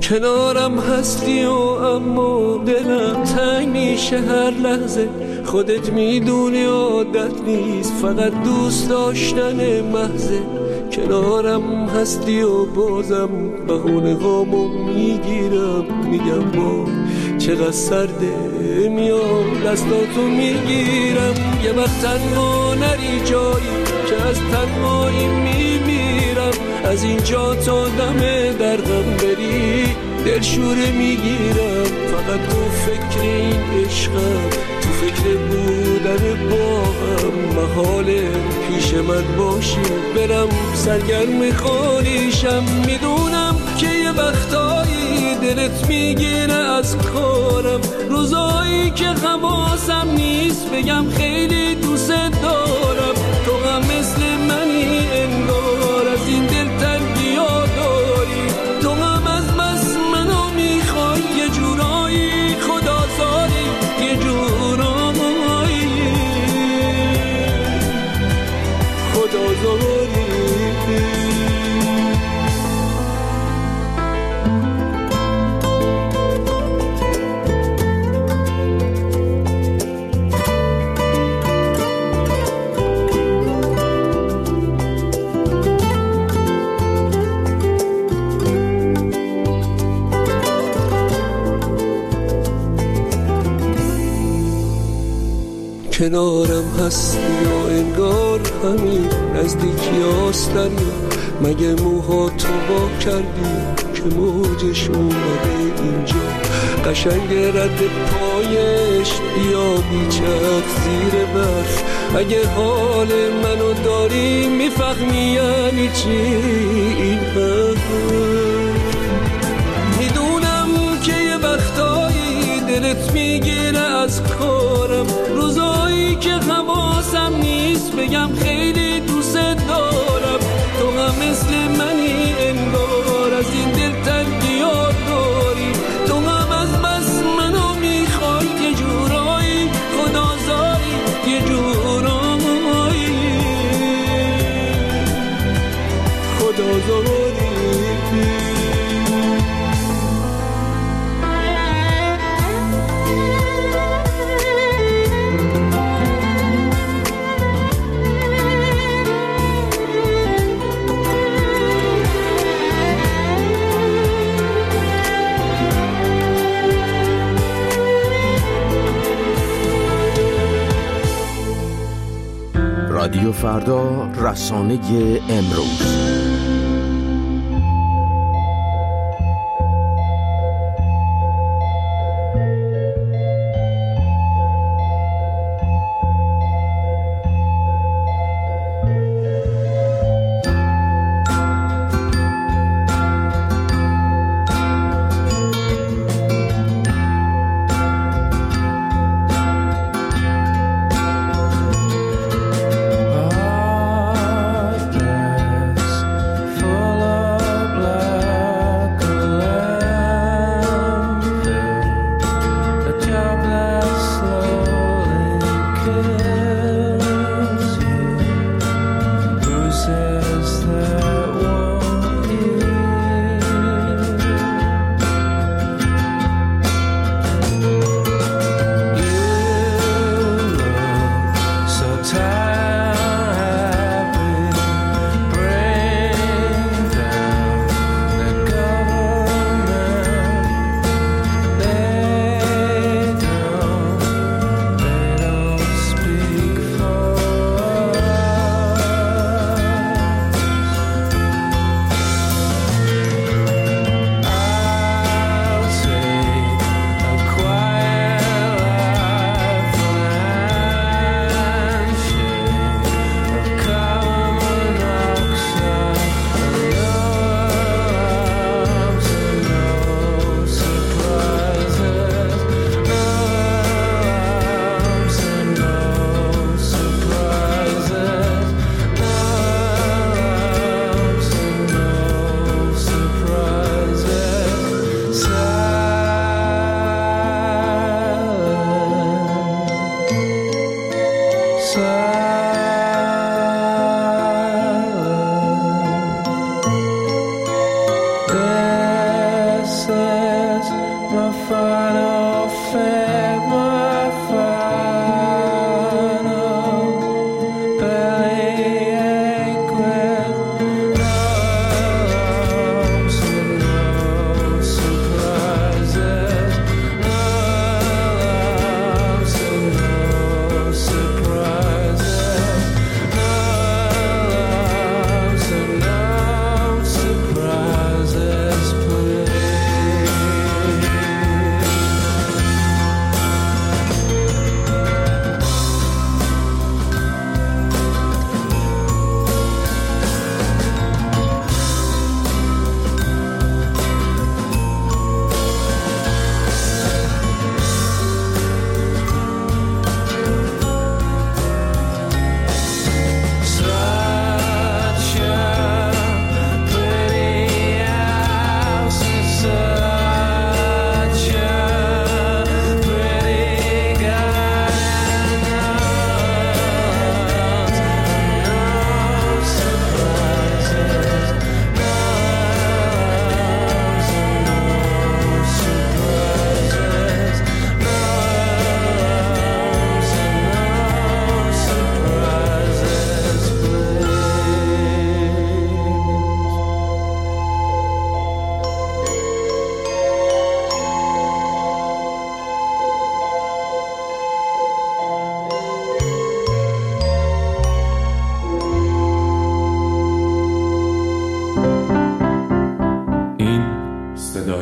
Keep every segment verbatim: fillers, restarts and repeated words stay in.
کنارم هستی و اما دلم تنگ میشه هر لحظه. خودت میدونی عادت نیست، فقط دوست داشتن محضه. کنارم هستی و بازم بهونه هامو میگیرم، میگم با چقدر سرده، میام دستاتو میگیرم. یه وقت تنها نری جایی که از تنهایی میمیرم، از اینجا تا دم درهم بری دلشوره میگیرم. فقط تو فکر این عشقم، تو فکر بودن با هم، محاله پیش من باشی برم سرگرم خالیشم. میدونم که یه وقتایی دلت میگیره از کارم، روزایی که حواسم نیست بگم خیلی دوست دارم. تو هم مثل منی انگار، از این دل تنگی‌ها داری. تو هم از بس منو میخوای، یه جورایی خدازاری، یه جورایی خدازاری. کنارم هستی و انگار همین نزدیکی هستن، مگه موها تو با کردی که موجش اومده اینجا. قشنگ رد پایش بیا بیچک زیر برف، اگه حال منو داری میفهمی یعنی چی این حرف. میدونم که یه وقتایی دلت میگیره از کارم، روزایی که حواسم نیست بگم خیلی دوست دارم. تو هم مثل منی انگار، از این دل تنگی‌ها داری. تو هم از بس منو میخوای، یه جورایی خدازاری، یه جورایی خدازاری. رادیو فردا، رسانه امروز.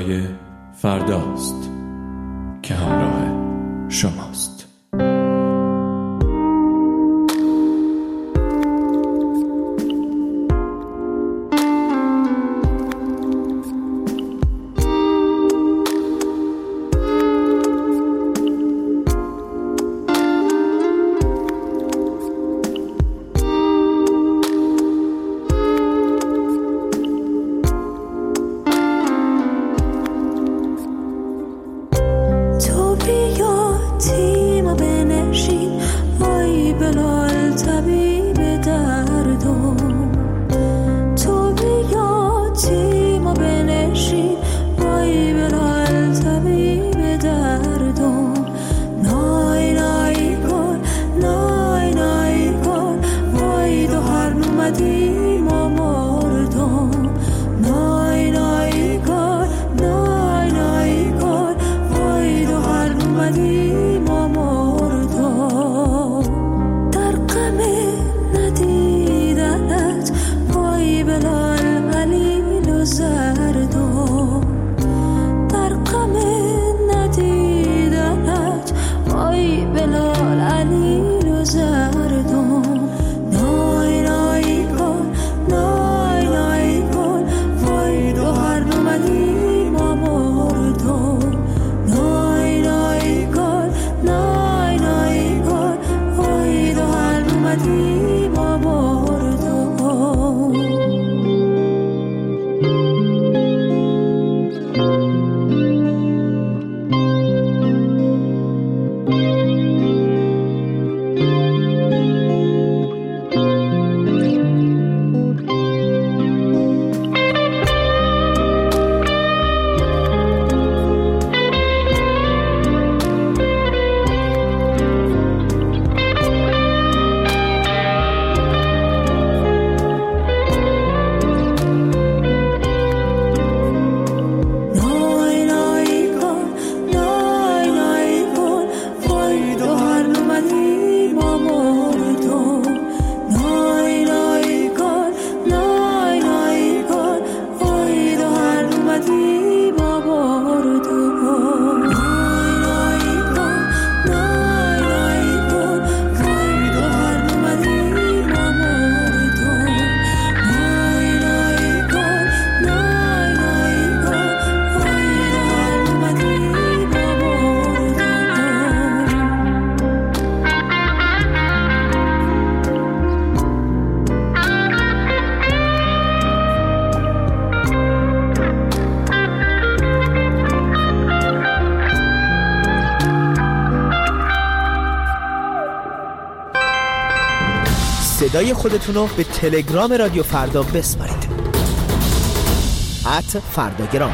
صدای فرداست که همراه شماست. صدای خودتون رو به تلگرام رادیو فردا بسپارید. ات فرداگرام.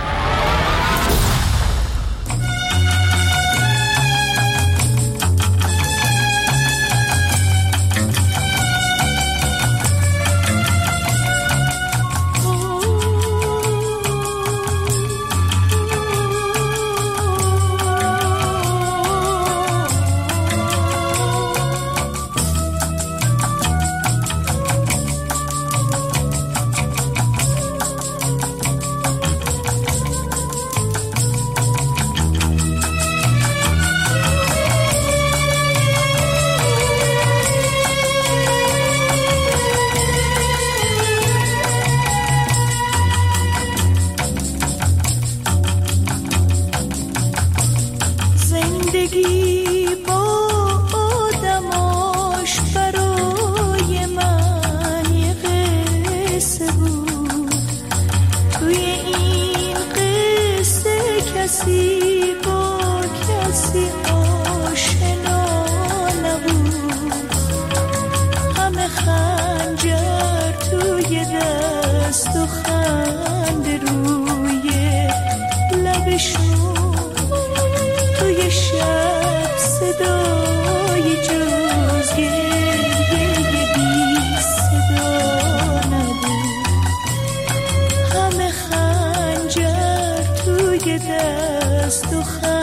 دست و خم